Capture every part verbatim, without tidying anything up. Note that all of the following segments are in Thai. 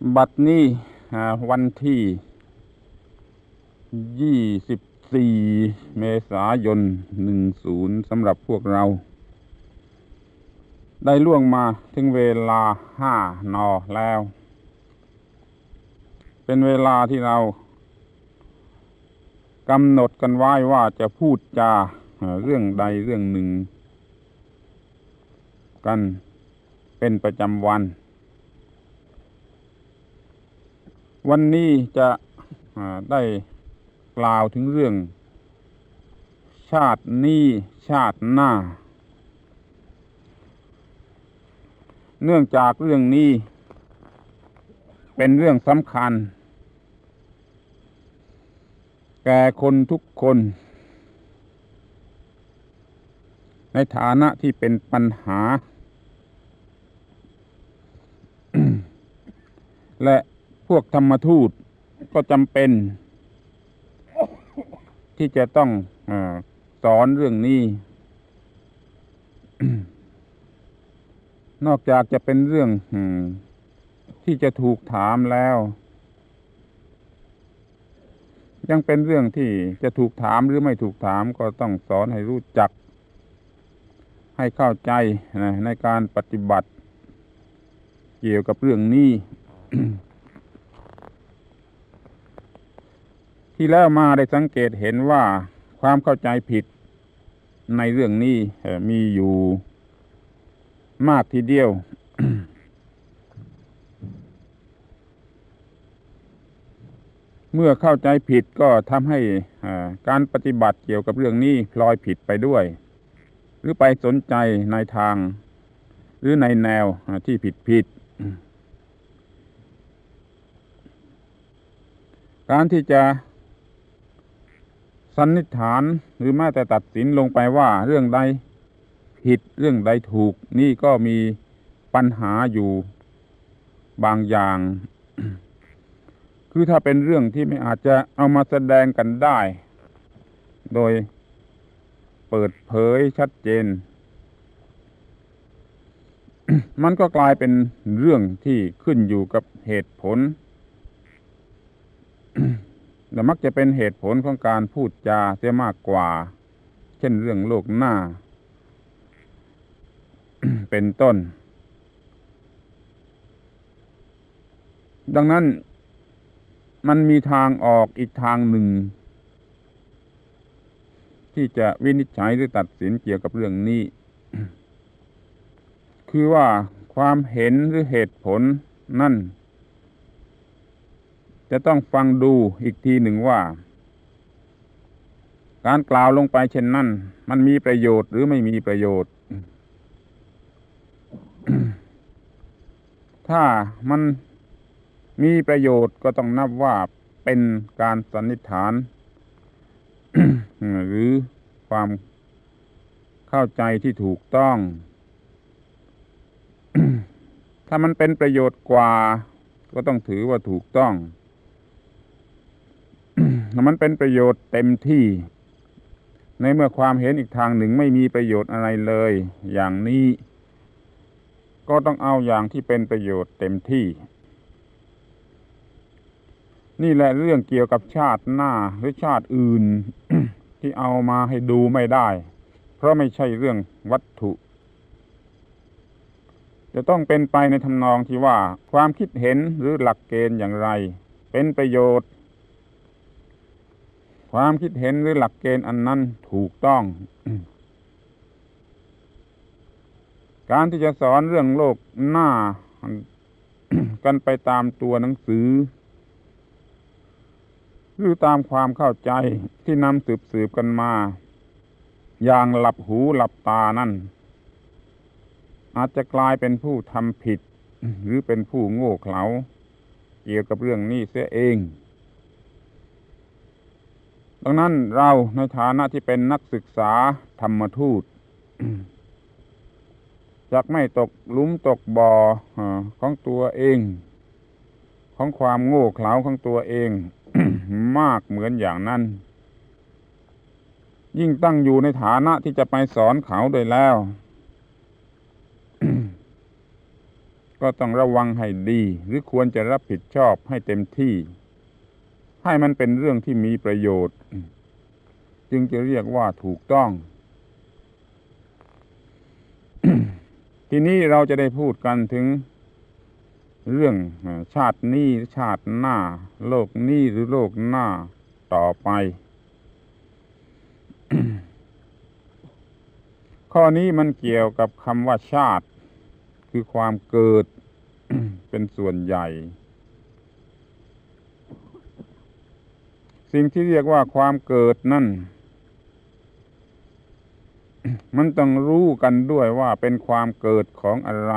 บัดนี้วันที่ยี่สิบสี่เมษายนหนึ่งศูนย์สำหรับพวกเราได้ล่วงมาถึงเวลาห้านอแล้วเป็นเวลาที่เรากำหนดกันไว้ว่าจะพูดจาเรื่องใดเรื่องหนึ่งกันเป็นประจำวันวันนี้จะได้กล่าวถึงเรื่องชาตินี้ชาติหน้าเนื่องจากเรื่องนี้เป็นเรื่องสำคัญแก่คนทุกคนในฐานะที่เป็นปัญหา และพวกธรรมทูตก็จำเป็นที่จะต้องเอ่อสอนเรื่องนี้ นอกจากจะเป็นเรื่องที่จะถูกถามแล้วยังเป็นเรื่องที่จะถูกถามหรือไม่ถูกถามก็ต้องสอนให้รู้จักให้เข้าใจนะในการปฏิบัติเกี่ยวกับเรื่องนี้ ที่แล้วมาได้สังเกตเห็นว่าความเข้าใจผิดในเรื่องนี้มีอยู่มากทีเดียว เมื่อเข้าใจผิดก็ทำให้การปฏิบัติเกี่ยวกับเรื่องนี้พลอยผิดไปด้วยหรือไปสนใจในทางหรือในแนวที่ผิดผิดการที่จะสันนิษฐานหรือแม้แต่ตัดสินลงไปว่าเรื่องใดผิดเรื่องใดถูกนี่ก็มีปัญหาอยู่บางอย่าง คือถ้าเป็นเรื่องที่ไม่อาจจะเอามาแสดงกันได้โดยเปิดเผยชัดเจน มันก็กลายเป็นเรื่องที่ขึ้นอยู่กับเหตุผล และมักจะเป็นเหตุผลของการพูดจาเสียมากกว่าเช่นเรื่องโลกหน้า เป็นต้นดังนั้นมันมีทางออกอีกทางหนึ่งที่จะวินิจฉัยหรือตัดสินเกี่ยวกับเรื่องนี้ คือว่าความเห็นหรือเหตุผลนั่นจะต้องฟังดูอีกทีหนึ่งว่าการกล่าวลงไปเช่นนั้นมันมีประโยชน์หรือไม่มีประโยชน์ ถ้ามันมีประโยชน์ก็ต้องนับว่าเป็นการสันนิษฐาน หรือความเข้าใจที่ถูกต้อง ถ้ามันเป็นประโยชน์กว่าก็ต้องถือว่าถูกต้อง ถ้ามันเป็นประโยชน์เต็มที่ในเมื่อความเห็นอีกทางหนึ่งไม่มีประโยชน์อะไรเลยอย่างนี้ก็ต้องเอาอย่างที่เป็นประโยชน์เต็มที่นี่แหละเรื่องเกี่ยวกับชาติหน้าหรือชาติอื่น ที่เอามาให้ดูไม่ได้เพราะไม่ใช่เรื่องวัตถุจะต้องเป็นไปในทำนองที่ว่าความคิดเห็นหรือหลักเกณฑ์อย่างไรเป็นประโยชน์ความคิดเห็นหรือหลักเกณฑ์อันนั้นถูกต้อง การที่จะสอนเรื่องโลกหน้า กันไปตามตัวหนังสือหรือตามความเข้าใจที่นำสืบสืบกันมาอย่างหลับหูหลับตานั่นอาจจะกลายเป็นผู้ทำผิดหรือเป็นผู้โง่เขลาเกี่ยวกับเรื่องนี้เสียเองดังนั้นเราในฐานะที่เป็นนักศึกษาธรรมทูต จักไม่ตกหลุมตกบ่อของตัวเองของความโง่เขลาของตัวเอง มากเหมือนอย่างนั้นยิ่งตั้งอยู่ในฐานะที่จะไปสอนเขาโดยแล้วก็ต้องระวังให้ดีหรือควรจะรับผิดชอบให้เต็มที่ให้มันเป็นเรื่องที่มีประโยชน์จึงจะเรียกว่าถูกต้อง ทีนี้เราจะได้พูดกันถึงเรื่องชาตินี้หรือชาติหน้าโลกนี้หรือโลกหน้าต่อไป ข้อนี้มันเกี่ยวกับคำว่าชาติคือความเกิด เป็นส่วนใหญ่สิ่งที่เรียกว่าความเกิดนั่น มันต้องรู้กันด้วยว่าเป็นความเกิดของอะไร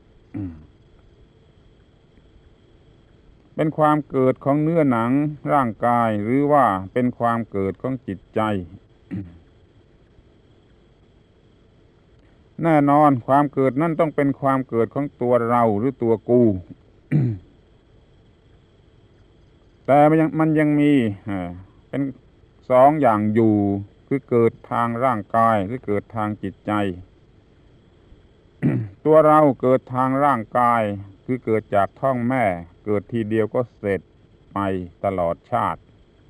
เป็นความเกิดของเนื้อหนังร่างกายหรือว่าเป็นความเกิดของจิตใจ แน่นอนความเกิดนั่นต้องเป็นความเกิดของตัวเราหรือตัวกู แต่มันยังมันยังมีเป็นสองอย่างอยู่คือเกิดทางร่างกายหรือเกิดทางจิตใจ ตัวเราเกิดทางร่างกายคือเกิดจากท้องแม่เกิดทีเดียวก็เสร็จไปตลอดชาติ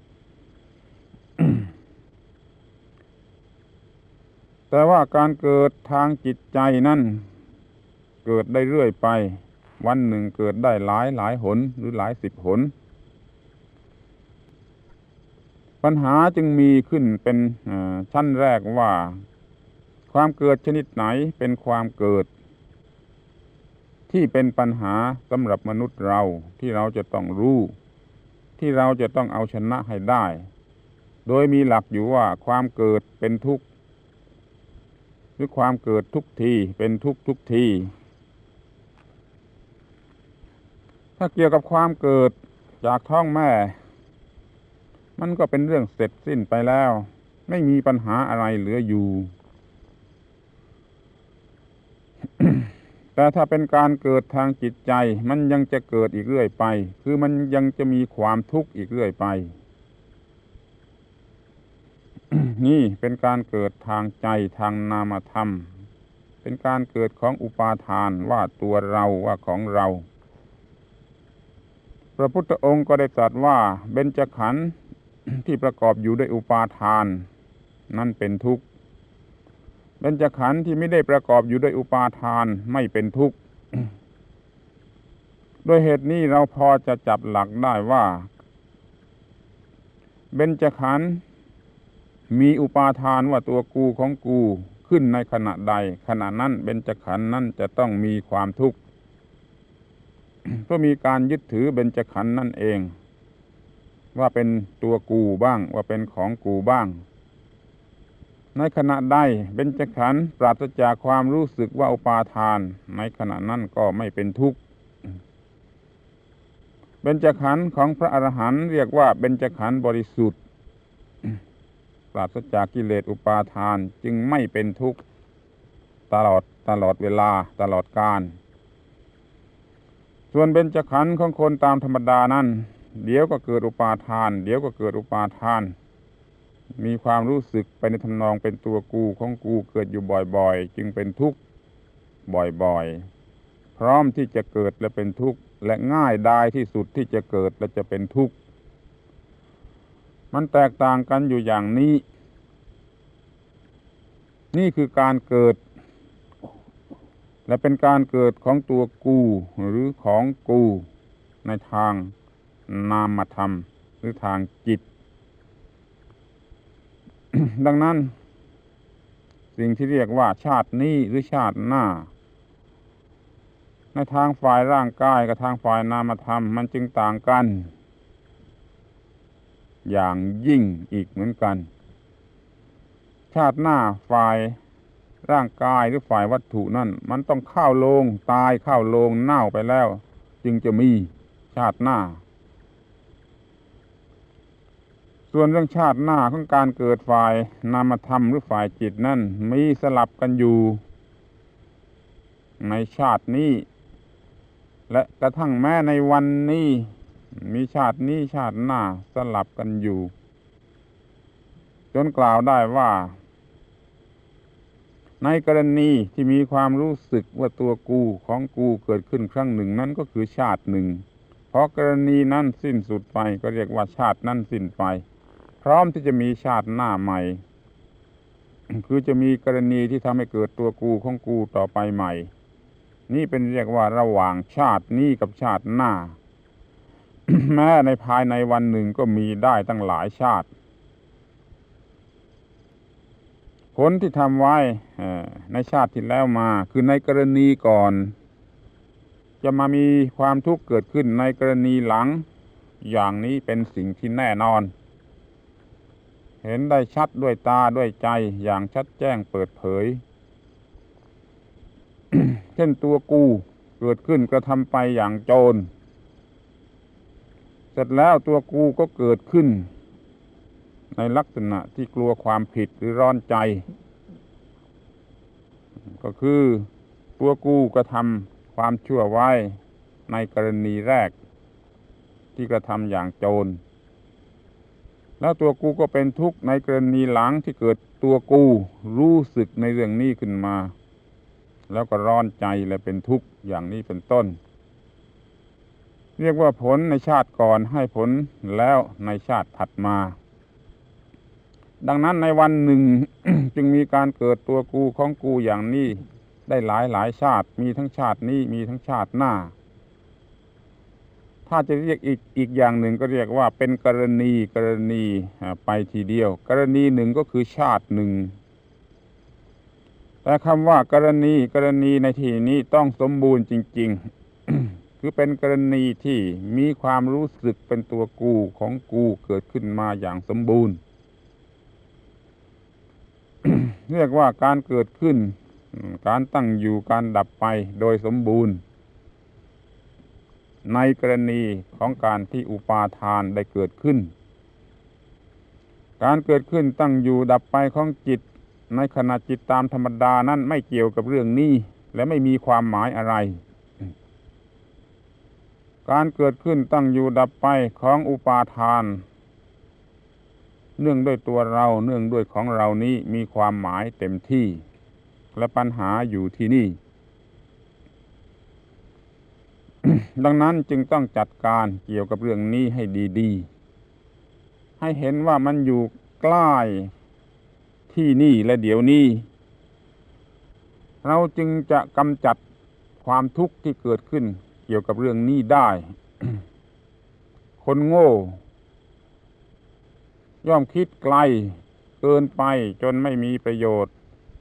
แต่ว่าการเกิดทางจิตใจนั้นเกิดได้เรื่อยไปวันหนึ่งเกิดได้หลายหลายหนหรือหลายสิบหนปัญหาจึงมีขึ้นเป็นชั้นแรกว่าความเกิดชนิดไหนเป็นความเกิดที่เป็นปัญหาสำหรับมนุษย์เราที่เราจะต้องรู้ที่เราจะต้องเอาชนะให้ได้โดยมีหลักอยู่ว่าความเกิดเป็นทุกข์หรือความเกิดทุกทีเป็นทุกข์ทุกทีถ้าเกี่ยวกับความเกิดจากท้องแม่มันก็เป็นเรื่องเสร็จสิ้นไปแล้วไม่มีปัญหาอะไรเหลืออยู่ แต่ถ้าเป็นการเกิดทางจิตใจมันยังจะเกิดอีกเรื่อยไปคือมันยังจะมีความทุกข์อีกเรื่อยไป นี่เป็นการเกิดทางใจทางนามธรรมเป็นการเกิดของอุปาทานว่าตัวเราว่าของเราพระพุทธองค์ก็ได้ตรัสว่าเบญจขันธ์ ที่ประกอบอยู่ด้วยอุปาทานนั่นเป็นทุกข์เบญจขันธ์ที่ไม่ได้ประกอบอยู่ด้วยอุปาทานไม่เป็นทุกข์ ด้วยเหตุนี้เราพอจะจับหลักได้ว่าเบญจขันธ์มีอุปาทานว่าตัวกูของกูขึ้นในขณะใดขณะนั้นเบญจขันธ์นั้นจะต้องมีความทุกข์ เพราะมีการยึดถือเบญจขันธ์นั่นเองว่าเป็นตัวกูบ้างว่าเป็นของกูบ้างในขณะใดเบญจขันธ์ปราศจากความรู้สึกว่าอุปาทานในขณะนั้นก็ไม่เป็นทุกข์เบญจขันธ์ของพระอรหันต์เรียกว่าเบญจขันธ์บริสุทธิ์ปราศจากกิเลสอุปาทานจึงไม่เป็นทุกข์ตลอดตลอดเวลาตลอดกาลส่วนเบญจขันธ์ของคนตามธรรมดานั้นเดี๋ยวก็เกิดอุปาทานเดี๋ยวก็เกิดอุปาทานมีความรู้สึกไปในทำนองเป็นตัวกูของกูเกิดอยู่บ่อยๆจึงเป็นทุกข์บ่อยๆพร้อมที่จะเกิดและเป็นทุกข์และง่ายดายที่สุดที่จะเกิดและจะเป็นทุกข์มันแตกต่างกันอยู่อย่างนี้นี่คือการเกิดและเป็นการเกิดของตัวกูหรือของกูในทางนามธรรมหรือทางจิต ดังนั้นสิ่งที่เรียกว่าชาตินี้หรือชาติหน้าในทางฝ่ายร่างกายกับทางฝ่ายนามธรรมมันจึงต่างกันอย่างยิ่งอีกเหมือนกันชาติหน้าฝ่ายร่างกายหรือฝ่ายวัตถุนั่นมันต้องเข้าโลงตายเข้าโลงเน่าไปแล้วจึงจะมีชาติหน้าส่วนเรื่องชาติหน้าของการเกิดฝ่ายนามธรรมหรือฝ่ายจิตนั่นมีสลับกันอยู่ในชาตินี้และกระทั่งแม้ในวันนี้มีชาตินี้ชาติหน้าสลับกันอยู่จนกล่าวได้ว่าในกรณีที่มีความรู้สึกว่าตัวกูของกูเกิดขึ้นครั้งหนึ่งนั้นก็คือชาติหนึ่งพอกรณีนั้นสิ้นสุดไปก็เรียกว่าชาตินั้นสิ้นไปพร้อมที่จะมีชาติหน้าใหม่ คือจะมีกรณีที่ทำให้เกิดตัวกูของกูต่อไปใหม่นี่เป็นเรียกว่าระหว่างชาตินี้กับชาติหน้า แม้ในภายในวันหนึ่งก็มีได้ตั้งหลายชาติผลที่ทำไว้ในชาติที่แล้วมาคือในกรณีก่อนจะมามีความทุกข์เกิดขึ้นในกรณีหลังอย่างนี้เป็นสิ่งที่แน่นอนเห็นได้ชัดด้วยตาด้วยใจอย่างชัดแจ้งเปิดเผย เช่นตัวกูเกิดขึ้นกระทำไปอย่างโจรเสร็จแล้วตัวกูก็เกิดขึ้นในลักษณะที่กลัวความผิดหรือร้อนใจก็คือตัวกูกระทำความชั่วไว้ในกรณีแรกที่กระทำอย่างโจรแล้วตัวกูก็เป็นทุกข์ในกรณีหลังที่เกิดตัวกูรู้สึกในเรื่องนี้ขึ้นมาแล้วก็ร้อนใจและเป็นทุกข์อย่างนี้เป็นต้นเรียกว่าผลในชาติก่อนให้ผลแล้วในชาติถัดมาดังนั้นในวันหนึ่ง จึงมีการเกิดตัวกูของกูอย่างนี้ได้หลายหลายชาติมีทั้งชาตินี้มีทั้งชาติหน้าถ้าจะเรียกอีกอีกอย่างหนึ่งก็เรียกว่าเป็นกรณีกรณีไปทีเดียวกรณีหนึ่งก็คือชาติหนึ่งแต่คำว่ากรณีกรณีในที่นี้ต้องสมบูรณ์จริงๆ คือเป็นกรณีที่มีความรู้สึกเป็นตัวกูของกูเกิดขึ้นมาอย่างสมบูรณ์ เรียกว่าการเกิดขึ้นการตั้งอยู่การดับไปโดยสมบูรณ์ในกรณีของการที่อุปาทานได้เกิดขึ้นการเกิดขึ้นตั้งอยู่ดับไปของจิตในขณะจิตตามธรรมดานั้นไม่เกี่ยวกับเรื่องนี้และไม่มีความหมายอะไรการเกิดขึ้นตั้งอยู่ดับไปของอุปาทานเนื่องด้วยตัวเราเนื่องด้วยของเรานี้มีความหมายเต็มที่และปัญหาอยู่ที่นี่ ดังนั้นจึงต้องจัดการเกี่ยวกับเรื่องนี้ให้ดีๆให้เห็นว่ามันอยู่ใกล้ที่นี่และเดี๋ยวนี้เราจึงจะกำจัดความทุกข์ที่เกิดขึ้นเกี่ยวกับเรื่องนี้ได้ คนโง่ย่อมคิดไกลเกินไปจนไม่มีประโยชน์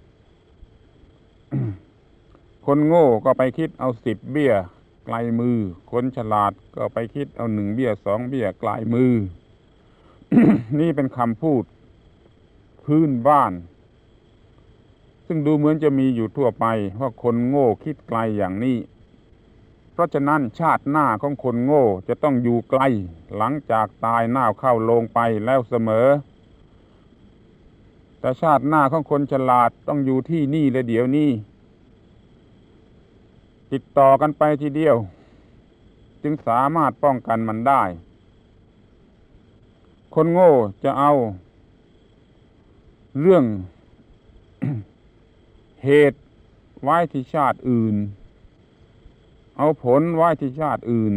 คนโง่ก็ไปคิดเอาสิบเบี้ยไกลมือคนฉลาดก็ไปคิดเอาหนึ่งเบี้ยสองเบี้ยไกลมือ นี่เป็นคำพูดพื้นบ้านซึ่งดูเหมือนจะมีอยู่ทั่วไปว่าคนโง่คิดไกลอย่างนี้เพราะฉะนั้นชาติหน้าของคนโง่จะต้องอยู่ไกลหลังจากตายหน้าเข้าลงไปแล้วเสมอแต่ชาติหน้าของคนฉลาดต้องอยู่ที่นี่และเดี๋ยวนี้ติดต่อกันไปทีเดียวจึงสามารถป้องกันมันได้คนโง่จะเอาเรื่อง เหตุไว้ที่ชาติอื่นเอาผลไว้ที่ชาติอื่น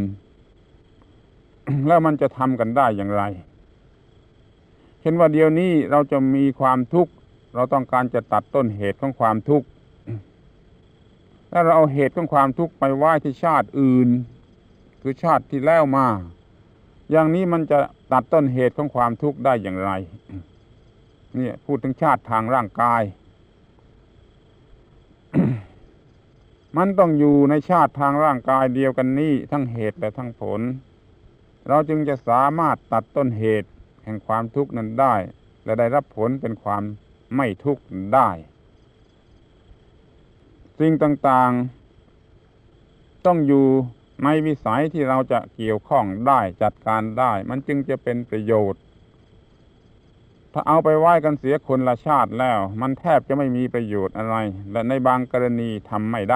แล้วมันจะทำกันได้อย่างไรเช่นว่าเดี๋ยวนี้เราจะมีความทุกข์เราต้องการจะตัดต้นเหตุของความทุกข์แล้วเราเอาเหตุของความทุกข์ไปไว้ที่ชาติอื่นคือชาติที่แล้วมาอย่างนี้มันจะตัดต้นเหตุของความทุกข์ได้อย่างไรเนี่ยพูดถึงชาติทางร่างกาย มันต้องอยู่ในชาติทางร่างกายเดียวกันนี้ทั้งเหตุและทั้งผลเราจึงจะสามารถตัดต้นเหตุแห่งความทุกข์นั้นได้และได้รับผลเป็นความไม่ทุกข์ได้สิ่งต่างๆต้องอยู่ในวิสัยที่เราจะเกี่ยวข้องได้จัดการได้มันจึงจะเป็นประโยชน์ถ้าเอาไปไว้กันเสียคนละชาติแล้วมันแทบจะไม่มีประโยชน์อะไรและในบางกรณีทำไม่ได้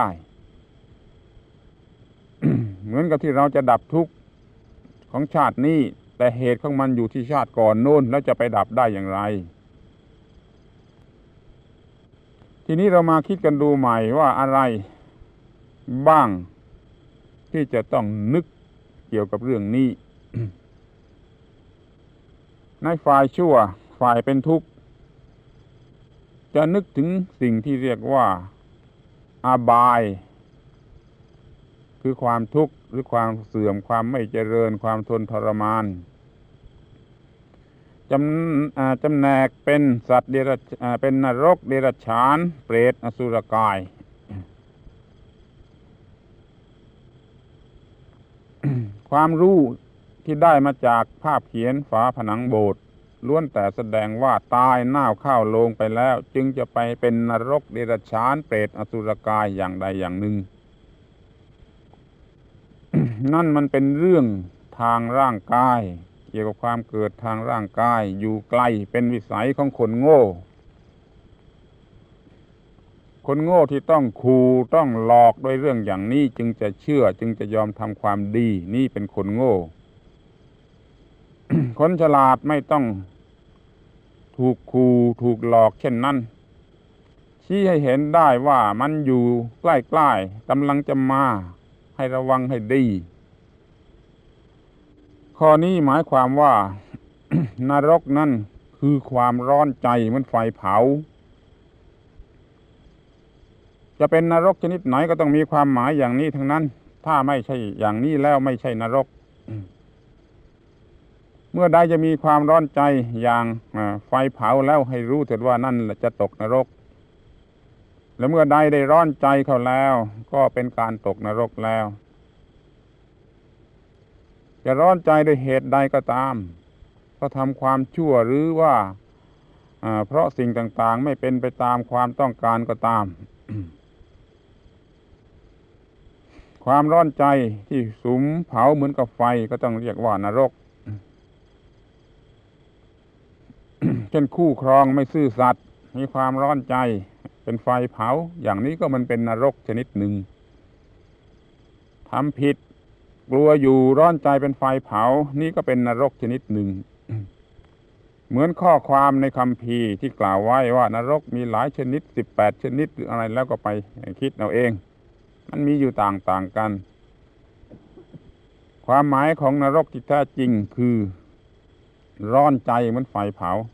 เหมือนกับที่เราจะดับทุกข์ของชาตินี้แต่เหตุของมันอยู่ที่ชาติก่อนโน้นแล้วจะไปดับได้อย่างไรทีนี้เรามาคิดกันดูใหม่ว่าอะไรบ้างที่จะต้องนึกเกี่ยวกับเรื่องนี้ ในฝ่ายชั่วฝ่ายเป็นทุกข์จะนึกถึงสิ่งที่เรียกว่าอบายคือความทุกข์หรือความเสื่อมความไม่เจริญความทนทรมานจำจำแนกเป็นสัตว์เดรัจเป็นนรกเดรัจฉานเปรตอสุรกาย ความรู้ที่ได้มาจากภาพเขียนฝาผนังโบสถ์ล้วนแต่แสดงว่าตายหน้าเข้าโลงไปแล้วจึงจะไปเป็นนรกเดรัจฉานเปรตอสุรกายอย่างใดอย่างหนึ่ง นั่นมันเป็นเรื่องทางร่างกายเกี่ยวกับความเกิดทางร่างกายอยู่ไกลเป็นวิสัยของคนโง่คนโง่ที่ต้องขู่ต้องหลอกด้วยเรื่องอย่างนี้จึงจะเชื่อจึงจะยอมทำความดีนี่เป็นคนโง่ คนฉลาดไม่ต้องถูกขู่ถูกหลอกเช่นนั้นชี้ให้เห็นได้ว่ามันอยู่ใกล้ๆกำลังจะมาให้ระวังให้ดีข้อนี้หมายความว่า นรกนั่นคือความร้อนใจเหมือนไฟเผาจะเป็นนรกชนิดไหนก็ต้องมีความหมายอย่างนี้ทั้งนั้นถ้าไม่ใช่อย่างนี้แล้วไม่ใช่นรก เมื่อใดจะมีความร้อนใจอย่างไฟเผาแล้วให้รู้เถิดว่านั่นจะตกนรกแล้วเมื่อใดได้ร้อนใจเข้าแล้วก็เป็นการตกนรกแล้วจะร้อนใจด้วยเหตุใดก็ตามก็ทำความชั่วหรือว่าเพราะสิ่งต่างๆไม่เป็นไปตามความต้องการก็ตาม ความร้อนใจที่สุมเผาเหมือนกับไฟก็ต้องเรียกว่านรก เช่นคู่ครองไม่ซื่อสัตย์มีความร้อนใจเป็นไฟเผาอย่างนี้ก็มันเป็นนรกชนิดหนึ่งทำผิดกลัวอยู่ร้อนใจเป็นไฟเผานี่ก็เป็นนรกชนิดหนึ่ง เหมือนข้อความในคัมภีร์ที่กล่าวไว้ว่านรกมีหลายชนิดสิบแปดชนิดหรืออะไรแล้วก็ไปคิดเอาเองมันมีอยู่ต่างๆกันความหมายของนรกที่แท้จริงคือร้อนใจเหมือนไฟเผา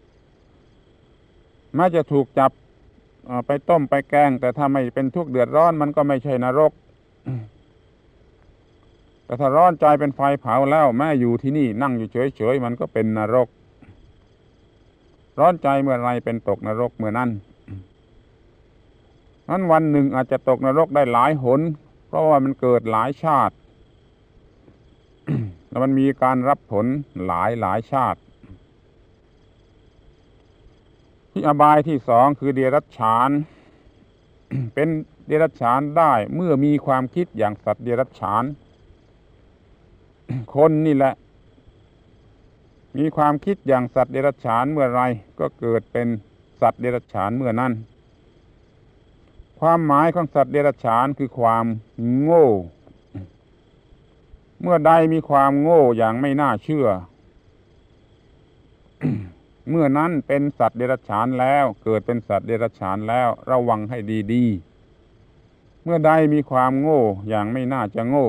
แม้จะถูกจับไปต้มไปแกงแต่ถ้าไม่เป็นทุกข์เดือดร้อนมันก็ไม่ใช่นรก แต่ถ้าร้อนใจเป็นไฟเผาแล้วแม้อยู่ที่นี่นั่งอยู่เฉยๆมันก็เป็นนรกร้อนใจเมื่อไรเป็นตกนรกเมื่อนั้นนั้นวันหนึ่งอาจจะตกนรกได้หลายหนเพราะว่ามันเกิดหลายชาติ แล้วมันมีการรับผลหลายหลายชาติที่อบายที่สองคือเดรัจฉาน เป็นเดรัจฉานได้เมื่อมีความคิดอย่างสัตว์เดรัจฉาน คนนี่แหละมีความคิดอย่างสัตว์เดรัจฉานเมื่อไรก็เกิดเป็นสัตว์เดรัจฉานเมื่อนั้นความหมายของสัตว์เดรัจฉานคือความโง่เมื่อใดมีความโง่อย่างไม่น่าเชื่อ เมื่อนั้นเป็นสัตว์เดรัจฉานแล้วเกิดเป็นสัตว์เดรัจฉานแล้วระวังให้ดีๆเมื่อใดมีความโง่อย่างไม่น่าจะโง่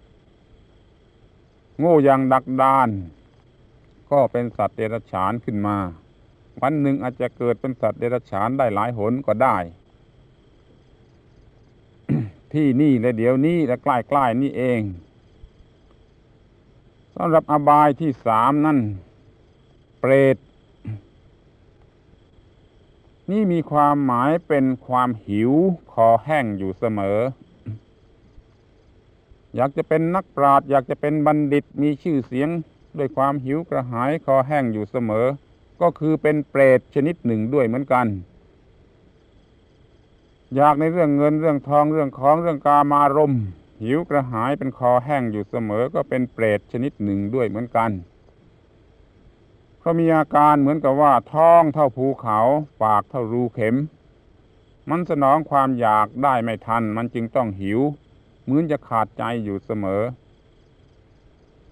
โง่อย่างดักดานก็เป็นสัตว์เดรัจฉานขึ้นมาวันหนึ่งอาจจะเกิดเป็นสัตว์เดรัจฉานได้หลายหนก็ได้ ที่นี่และเดี๋ยวนี้และใกล้ๆนี่เองสำหรับอบายที่สามนั่นเปรตนี่มีความหมายเป็นความหิวคอแห้งอยู่เสมออยากจะเป็นนักปราชญ์อยากจะเป็นบัณฑิตมีชื่อเสียงด้วยความหิวกระหายคอแห้งอยู่เสมอก็คือเป็นเปรตชนิดหนึ่งด้วยเหมือนกันอยากในเรื่องเงินเรื่องทองเรื่องของเรื่องกามารมณ์หิวกระหายเป็นคอแห้งอยู่เสมอก็เป็นเปรตชนิดหนึ่งด้วยเหมือนกันเขามีอาการเหมือนกับว่าท้องเท่าภูเขาปากเท่ารูเข็มมันสนองความอยากได้ไม่ทันมันจึงต้องหิวเหมือนจะขาดใจอยู่เสมอ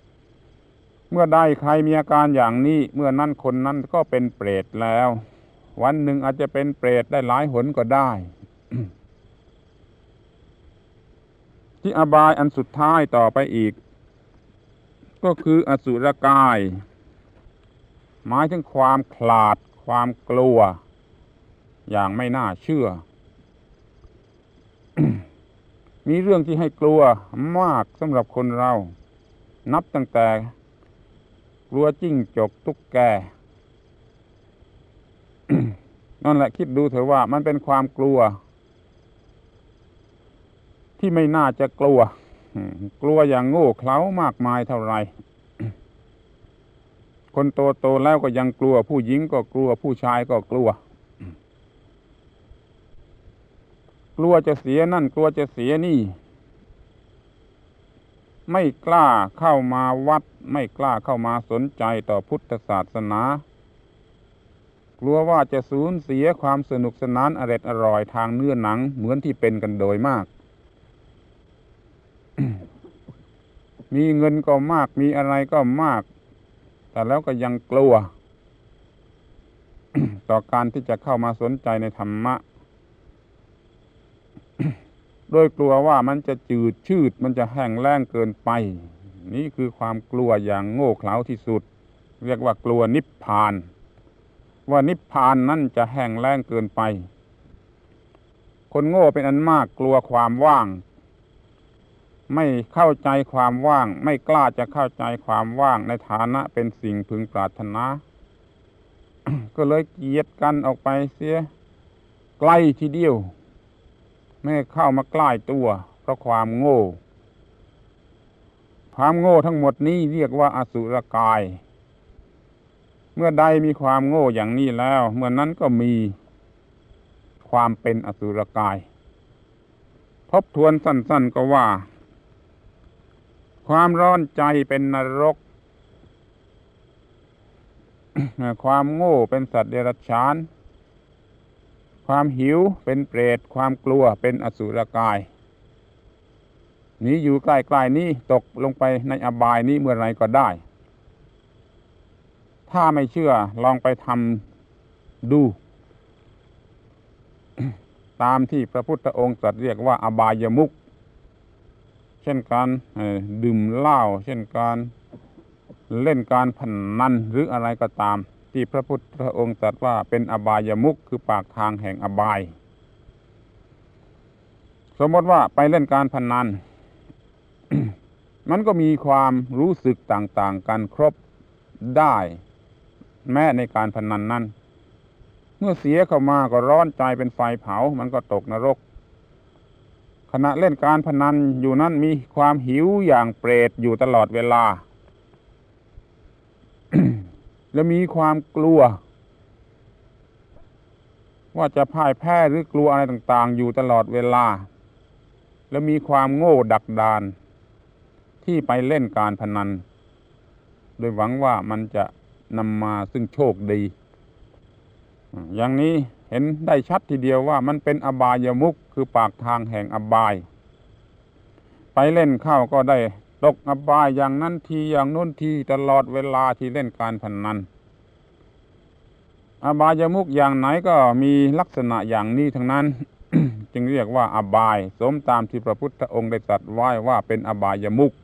เมื่อใดใครมีอาการอย่างนี้เมื่อนั้นคนนั้นก็เป็นเปรตแล้ววันหนึ่งอาจจะเป็นเปรตได้หลายหนก็ได้ ที่อบายอันสุดท้ายต่อไปอีกก็คืออสุรกายหมายถึงความขลาดความกลัวอย่างไม่น่าเชื่อ มีเรื่องที่ให้กลัวมากสำหรับคนเรานับตั้งแต่กลัวจิ้งจกตุ๊กแก นั่นแหละคิดดูเถอะว่ามันเป็นความกลัวที่ไม่น่าจะกลัวกลัวอย่างโง่เขลามากมายเท่าไร คนโตโตแล้วก็ยังกลัวผู้หญิงก็กลัวผู้ชายก็กลัว กลัวจะเสียนั่นกลัวจะเสียนี่ไม่กล้าเข้ามาวัดไม่กล้าเข้ามาสนใจต่อพุทธศาสนากลัวว่าจะสูญเสียความสนุกสนานอร็ดอร่อยทางเนื้อหนังเหมือนที่เป็นกันโดยมาก มีเงินก็มากมีอะไรก็มากแต่แล้วก็ยังกลัว ต่อการที่จะเข้ามาสนใจในธรรมะ โดยกลัวว่ามันจะจืดชืดมันจะแห้งแล้งเกินไปนี่คือความกลัวอย่างโง่เขลาที่สุดเรียกว่ากลัวนิพพานว่านิพพานนั่นจะแห้งแล้งเกินไปคนโง่เป็นอันมากกลัวความว่างไม่เข้าใจความว่างไม่กล้าจะเข้าใจความว่างในฐานะเป็นสิ่งพึงปรารถนา ก็เลยเกลียดกันออกไปเสียไกลทีเดียวไม่เข้ามาใกล้ตัวเพราะความโง่ความโง่ทั้งหมดนี้เรียกว่าอสุรกายเมื่อใดมีความโง่อย่างนี้แล้วเมื่อนั้นก็มีความเป็นอสุรกายทบทวนสั้นๆก็ว่าความร้อนใจเป็นนรก ความโง่เป็นสัตว์เดรัจฉานความหิวเป็นเปรตความกลัวเป็นอสุรกายนี้อยู่ใกล้ๆนี้ตกลงไปในอบายนี้เมื่อไรก็ได้ถ้าไม่เชื่อลองไปทำดู ตามที่พระพุทธองค์ตรัสเรียกว่าอบายมุขเช่นการดื่มเหล้าเช่นการเล่นการพนันหรืออะไรก็ตามที่พระพุทธองค์ตรัสว่าเป็นอบายมุขคือปากทางแห่งอบายสมมติว่าไปเล่นการพนัน มันก็มีความรู้สึกต่างๆกันครบได้แม้ในการพนันนั้นเมื่อเสียเข้ามาก็ร้อนใจเป็นไฟเผามันก็ตกนรกขณะเล่นการพนันอยู่นั้นมีความหิวอย่างเปรตอยู่ตลอดเวลา และมีความกลัวว่าจะพ่ายแพ้หรือกลัวอะไรต่างๆอยู่ตลอดเวลาและมีความโง่ดักดานที่ไปเล่นการพนันโดยหวังว่ามันจะนำมาซึ่งโชคดีอย่างนี้เห็นได้ชัดทีเดียวว่ามันเป็นอบายมุขคือปากทางแห่งอบายไปเล่นเข้าก็ได้ตกอบายอย่างนั้นทีอย่างโน้นทีตลอดเวลาที่เล่นการพนันอบายมุขอย่างไหนก็มีลักษณะอย่างนี้ทั้งนั้น จึงเรียกว่าอบายสมตามที่พระพุทธองค์ได้ตรัสไว้ว่าเป็นอบายมุข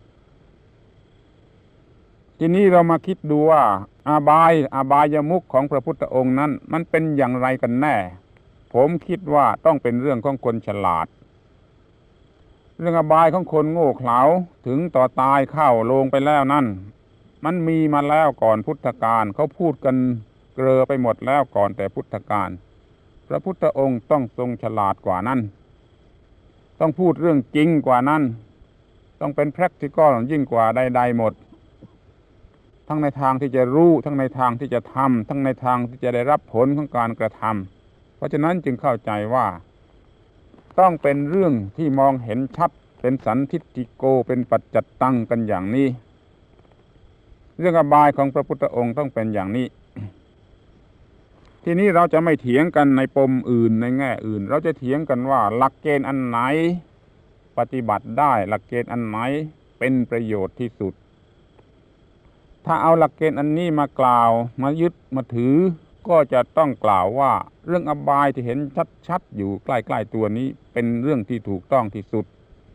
ทีนี้เรามาคิดดูว่าอบายอบายมุขของพระพุทธองค์นั้นมันเป็นอย่างไรกันแน่ผมคิดว่าต้องเป็นเรื่องของคนฉลาดเรื่องอบายของคนโง่เขลาถึงต่อตายเข้าลงไปแล้วนั่นมันมีมาแล้วก่อนพุทธกาลเขาพูดกันเกลอไปหมดแล้วก่อนแต่พุทธกาลพระพุทธองค์ต้องทรงฉลาดกว่านั้นต้องพูดเรื่องจริงกว่านั้นต้องเป็น practical ยิ่งกว่าใดๆหมดทั้งในทางที่จะรู้ทั้งในทางที่จะทำทั้งในทางที่จะได้รับผลของการกระทำเพราะฉะนั้นจึงเข้าใจว่าต้องเป็นเรื่องที่มองเห็นชัดเป็นสันทิฏฐิโกเป็นปัจจัตตังกันอย่างนี้เรื่องอบายของพระพุทธองค์ต้องเป็นอย่างนี้ ทีนี้เราจะไม่เถียงกันในปมอื่นในแง่อื่นเราจะเถียงกันว่าหลักเกณฑ์อันไหนปฏิบัติได้หลักเกณฑ์อันไหนเป็นประโยชน์ที่สุดถ้าเอาหลักเกณฑ์อันนี้มากล่าวมายึดมาถือก็จะต้องกล่าวว่าเรื่องอบายที่เห็นชัดๆอยู่ใกล้ๆตัวนี้เป็นเรื่องที่ถูกต้องที่สุด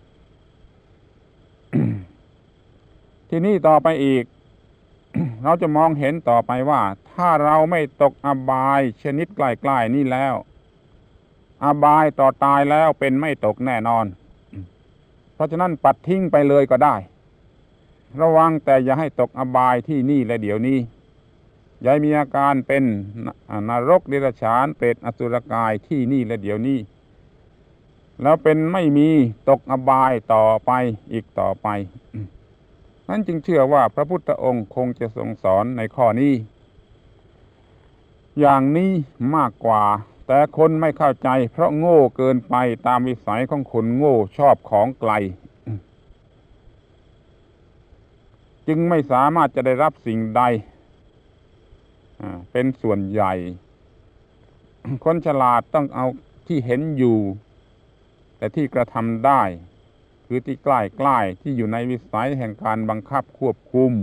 ทีนี้ต่อไปอีก เราจะมองเห็นต่อไปว่าถ้าเราไม่ตกอบายชนิดใกล้ๆนี้แล้วอบายต่อตายแล้วเป็นไม่ตกแน่นอน เพราะฉะนั้นปัดทิ้งไปเลยก็ได้ระวังแต่อย่าให้ตกอบายที่นี่และเดี๋ยวนี้อย่ามีอาการเป็นนรกเดรัจฉานเปรตอสุรกายที่นี่และเดี๋ยวนี้แล้วเป็นไม่มีตกอบายต่อไปอีกต่อไปนั้นจึงเชื่อว่าพระพุทธองค์คงจะทรงสอนในข้อนี้อย่างนี้มากกว่าแต่คนไม่เข้าใจเพราะโง่เกินไปตามวิสัยของคนโง่ชอบของไกลจึงไม่สามารถจะได้รับสิ่งใดเป็นส่วนใหญ่คนฉลาดต้องเอาที่เห็นอยู่แต่ที่กระทำได้คือที่ใกล้ๆที่อยู่ในวิสัยแห่งการบังคับควบคุม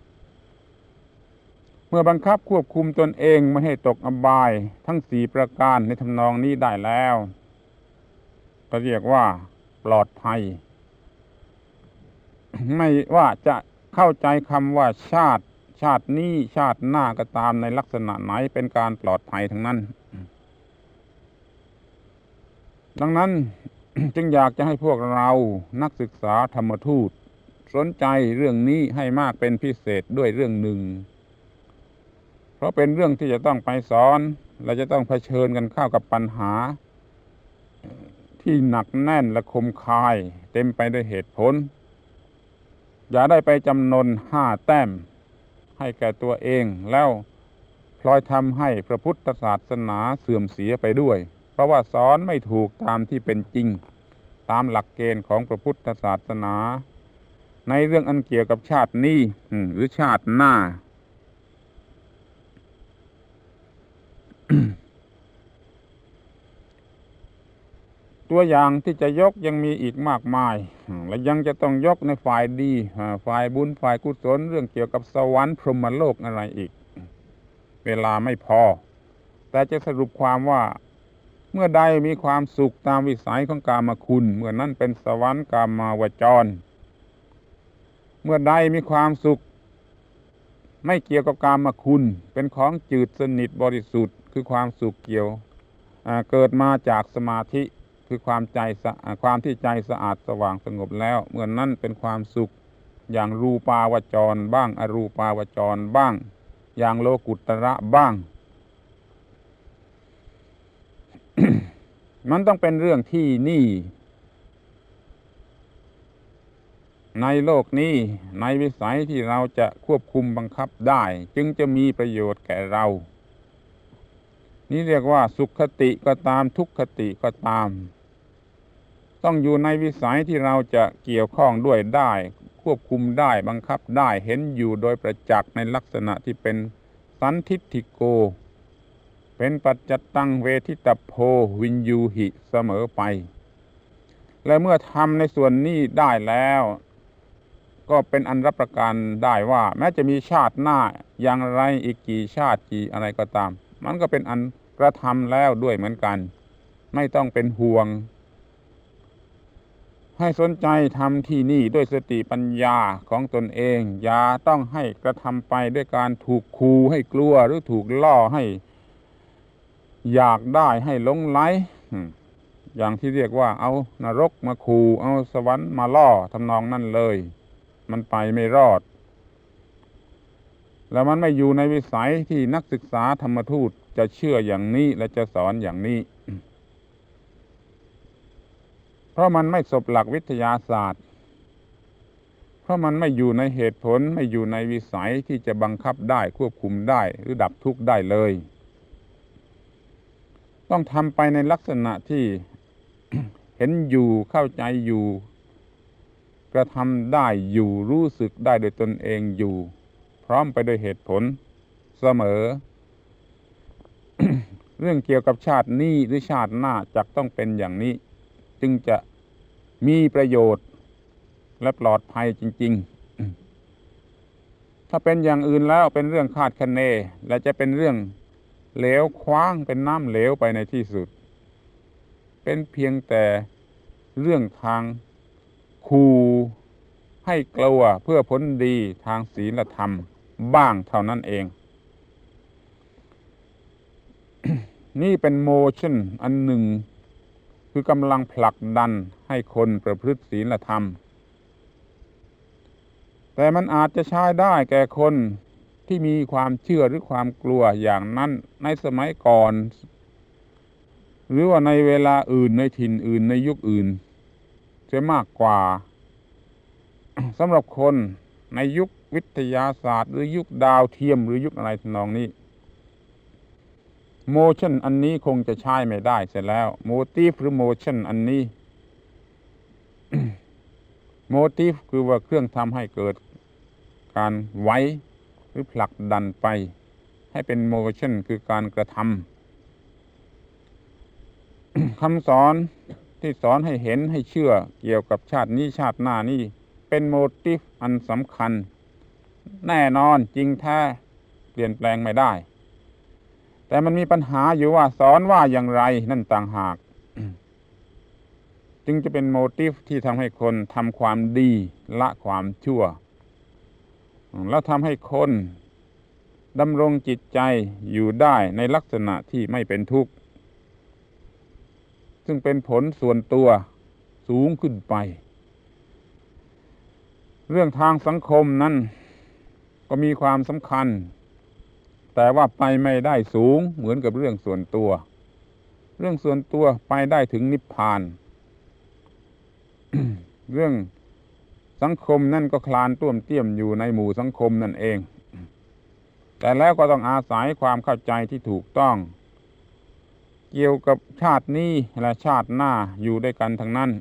เมื่อบังคับควบคุมตนเองไม่ให้ตกอบายทั้งสี่ประการในทำนองนี้ได้แล้วก็เรียกว่าปลอดภัย ไม่ว่าจะเข้าใจคำว่าชาติชาตินี้ชาติหน้าก็ตามในลักษณะไหนเป็นการปลอดภัยทั้งนั้น ดังนั้น จึงอยากจะให้พวกเรานักศึกษาธรรมทูตสนใจเรื่องนี้ให้มากเป็นพิเศษด้วยเรื่องหนึ่งเพราะเป็นเรื่องที่จะต้องไปสอนและจะต้องเผชิญกันเข้ากับปัญหาที่หนักแน่นและคมคายเต็มไปด้วยเหตุผลอย่าได้ไปจำนนห้าแต้มให้แก่ตัวเองแล้วพลอยทำให้พระพุทธศาสนาเสื่อมเสียไปด้วยเพราะว่าสอนไม่ถูกตามที่เป็นจริงตามหลักเกณฑ์ของพระพุทธศาสนาในเรื่องอันเกี่ยวกับชาตินี้หรือชาติหน้า ตัวอย่างที่จะยกยังมีอีกมากมายและยังจะต้องยกในฝ่ายดีฝ่ายบุญฝ่ายกุศลเรื่องเกี่ยวกับสวรรค์พรหมโลกอะไรอีกเวลาไม่พอแต่จะสรุปความว่าเมื่อใดมีความสุขตามวิสัยของกามคุณเมื่อนั้นเป็นสวรรค์กามาวจรเมื่อใดมีความสุขไม่เกี่ยวกับกามคุณเป็นของจืดสนิทบริสุทธิ์คือความสุขเกี่ยวเกิดมาจากสมาธิคือความใจความที่ใจสะอาดสว่างสงบแล้วเมื่อนั้นเป็นความสุขอย่างรูปาวจรบ้างอรูปาวจรบ้างอย่างโลกุตระบ้าง มันต้องเป็นเรื่องที่นี่ในโลกนี้ในวิสัยที่เราจะควบคุมบังคับได้จึงจะมีประโยชน์แก่เรานี่เรียกว่าสุขคติก็ตามทุกขติก็ตามต้องอยู่ในวิสัยที่เราจะเกี่ยวข้องด้วยได้ควบคุมได้บังคับได้เห็นอยู่โดยประจักษ์ในลักษณะที่เป็นสันทิฏฐิโกเป็นปัจจตังเวทิตโพวินยูหิเสมอไปและเมื่อทำในส่วนนี้ได้แล้วก็เป็นอันรับประกันได้ว่าแม้จะมีชาติหน้าอย่างไรอีกกี่ชาติกี่อะไรก็ตามมันก็เป็นอันกระทำแล้วด้วยเหมือนกันไม่ต้องเป็นห่วงให้สนใจทำที่นี่ด้วยสติปัญญาของตนเองอย่าต้องให้กระทำไปด้วยการถูกขู่ให้กลัวหรือถูกล่อให้อยากได้ให้หลงไหลอย่างที่เรียกว่าเอานรกมาขู่เอาสวรรค์มาล่อทำนองนั้นเลยมันไปไม่รอดแล้วมันไม่อยู่ในวิสัยที่นักศึกษาธรรมทูตจะเชื่ออย่างนี้และจะสอนอย่างนี้เพราะมันไม่สบหลักวิทยาศาสตร์เพราะมันไม่อยู่ในเหตุผลไม่อยู่ในวิสัยที่จะบังคับได้ควบคุมได้หรือดับทุกข์ได้เลยต้องทำไปในลักษณะที่ เห็นอยู่เข้าใจอยู่กระทำได้อยู่รู้สึกได้โดยตนเองอยู่พร้อมไปด้วยเหตุผลเสมอ เรื่องเกี่ยวกับชาตินี้หรือชาติหน้าจักต้องเป็นอย่างนี้จึงจะมีประโยชน์และปลอดภัยจริงๆ ถ้าเป็นอย่างอื่นแล้วเป็นเรื่องคาดคะเนและจะเป็นเรื่องเหลวคว้างเป็นน้ำเหลวไปในที่สุดเป็นเพียงแต่เรื่องทางขู่ให้กลัวเพื่อผลดีทางศีลธรรมบ้างเท่านั้นเอง นี่เป็นโมชั่นอันหนึ่งคือกำลังผลักดันให้คนประพฤติศีลธรรมแต่มันอาจจะใช้ได้แก่คนที่มีความเชื่อหรือความกลัวอย่างนั้นในสมัยก่อนหรือว่าในเวลาอื่นในถิ่นอื่นในยุคอื่นจะมากกว่า สำหรับคนในยุควิทยาศาสตร์หรือยุคดาวเทียมหรือยุคอะไรทำนองนี้โมชั่นอันนี้คงจะใช้ไม่ได้เสร็จแล้วโมทีฟหรือโมชั่นอันนี้ โมทีฟคือว่าเครื่องทำให้เกิดการไหวหรือผลักดันไปให้เป็นโมชั่นคือการกระทำ คำสอนที่สอนให้เห็นให้เชื่อเกี่ยวกับชาตินี้ชาติหน้านี้เป็นโมทีฟอันสำคัญแน่นอนจริงแท้เปลี่ยนแปลงไม่ได้แต่มันมีปัญหาอยู่ว่าสอนว่าอย่างไรนั่นต่างหาก จึงจะเป็นโมทีฟที่ทำให้คนทำความดีละความชั่วแล้วทำให้คนดำรงจิตใจอยู่ได้ในลักษณะที่ไม่เป็นทุกข์ซึ่งเป็นผลส่วนตัวสูงขึ้นไปเรื่องทางสังคมนั้นก็มีความสำคัญแต่ว่าไปไม่ได้สูงเหมือนกับเรื่องส่วนตัวเรื่องส่วนตัวไปได้ถึงนิพพาน เรื่องสังคมนั่นก็คลานต้วมเตี้ยมอยู่ในหมู่สังคมนั่นเองแต่แล้วก็ต้องอาศัยความเข้าใจที่ถูกต้องเกี่ยวกับชาตินี้และชาติหน้าอยู่ด้วยกันทั้งนั้น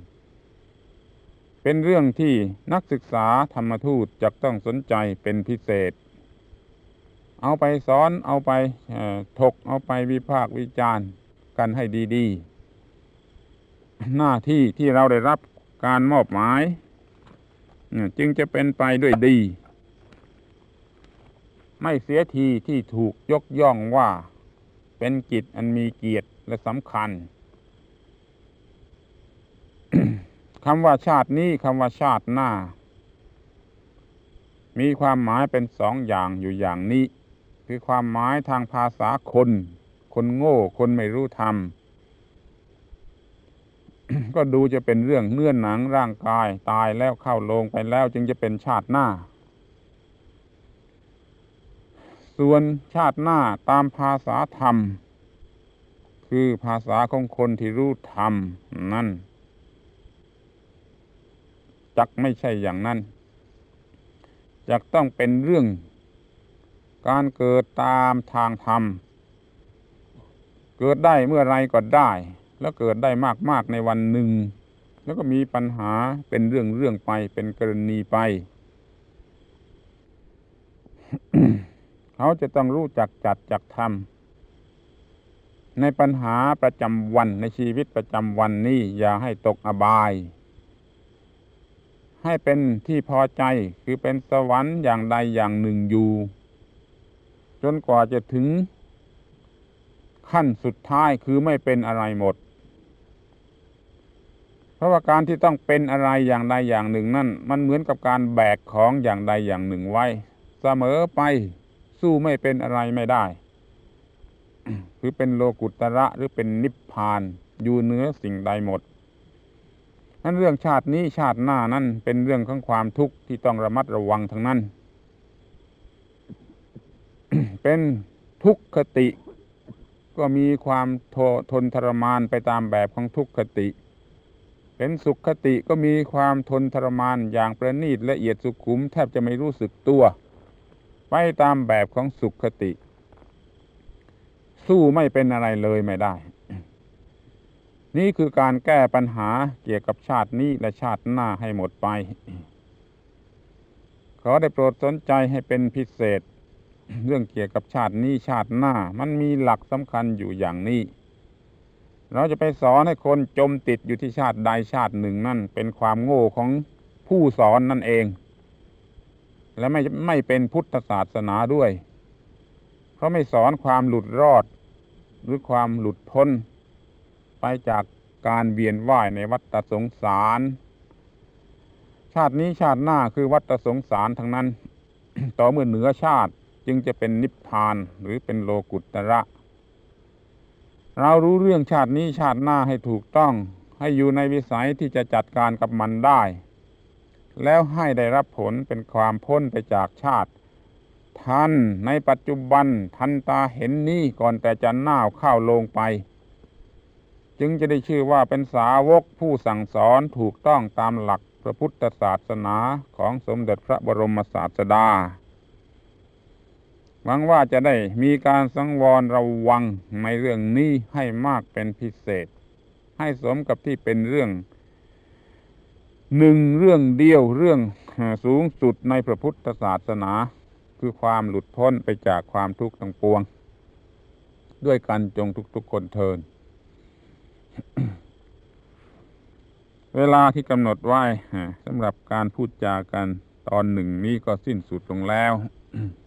เป็นเรื่องที่นักศึกษาธรรมทูตจะต้องสนใจเป็นพิเศษเอาไปสอนเอาไปถกเอาไปวิพากษ์วิจารณ์กันให้ดีๆหน้าที่ที่เราได้รับการมอบหมายจึงจะเป็นไปด้วยดีไม่เสียทีที่ถูกยกย่องว่าเป็นกิจอันมีเกียรติและสำคัญ คำว่าชาตินี้คำว่าชาติหน้ามีความหมายเป็นสองอย่างอยู่อย่างนี้คือความหมายทางภาษาคนคนโง่คนไม่รู้ธรรม ก็ดูจะเป็นเรื่องเนื้อหนังร่างกายตายแล้วเข้าโลงไปแล้วจึงจะเป็นชาติหน้าส่วนชาติหน้าตามภาษาธรรมคือภาษาของคนที่รู้ธรรมนั่นจักไม่ใช่อย่างนั้นจักต้องเป็นเรื่องการเกิดตามทางธรรมเกิดได้เมื่อไรก็ได้แล้วเกิดได้มากๆในวันหนึ่งแล้วก็มีปัญหาเป็นเรื่องเรื่องไปเป็นกรณีไป เขาจะต้องรู้จักจัดจักทำในปัญหาประจำวันในชีวิตประจำวันนี้อย่าให้ตกอบายให้เป็นที่พอใจคือเป็นสวรรค์อย่างใดอย่างหนึ่งอยู่จนกว่าจะถึงขั้นสุดท้ายคือไม่เป็นอะไรหมดเพราะว่าการที่ต้องเป็นอะไรอย่างใดอย่างหนึ่งนั่นมันเหมือนกับการแบกของอย่างใดอย่างหนึ่งไว้เสมอไปสู้ไม่เป็นอะไรไม่ได้ คือเป็นโลกุตระหรือเป็นนิพพานอยู่เหนือสิ่งใดหมดนั้นเรื่องชาตินี้ชาติหน้านั้นเป็นเรื่องของความทุกข์ที่ต้องระมัดระวังทั้งนั้น เป็นทุกขติก็มีความทนทรมานไปตามแบบของทุกขติเป็นสุขคติก็มีความทนทรมานอย่างประณีตละเอียดสุขุมแทบจะไม่รู้สึกตัวไปตามแบบของสุขคติสู้ไม่เป็นอะไรเลยไม่ได้ นี่คือการแก้ปัญหาเกี่ยวกับชาตินี้และชาติหน้าให้หมดไปขอได้โปรดสนใจให้เป็นพิเศษเรื่องเกี่ยวกับชาตินี้ชาติหน้ามันมีหลักสำคัญอยู่อย่างนี้เราจะไปสอนให้คนจมติดอยู่ที่ชาติใดชาติหนึ่งนั่นเป็นความโง่ของผู้สอนนั่นเองและไม่ไม่เป็นพุทธศาสนาด้วยเพเขาไม่สอนความหลุดรอดหรือความหลุดพ้นไปจากการเวียนว่ายในวัฏสงสาร ชาตินี้ชาติหน้าคือวัฏสงสารทั้งนั้น ต่อเมื่อเหนือชาติจึงจะเป็นนิพพานหรือเป็นโลกุตระเรารู้เรื่องชาตินี้ชาติหน้าให้ถูกต้องให้อยู่ในวิสัยที่จะจัดการกับมันได้แล้วให้ได้รับผลเป็นความพ้นไปจากชาติทันในปัจจุบันทันตาเห็นนี้ก่อนแต่จะน่าวเข้าลงไปจึงจะได้ชื่อว่าเป็นสาวกผู้สั่งสอนถูกต้องตามหลักพระพุทธศาสนาของสมเด็จพระบรมศาสดาหวังว่าจะได้มีการสังวรระวังในเรื่องนี้ให้มากเป็นพิเศษให้สมกับที่เป็นเรื่องหนึ่งเรื่องเดียวเรื่องสูงสุดในพระพุทธศาสนาคือความหลุดพ้นไปจากความทุกข์ทั้งปวงด้วยกันจงทุกๆคนเทิน เวลาที่กำหนดไว้สำหรับการพูดจากันตอนหนึ่งนี้ก็สิ้นสุดลงแล้ว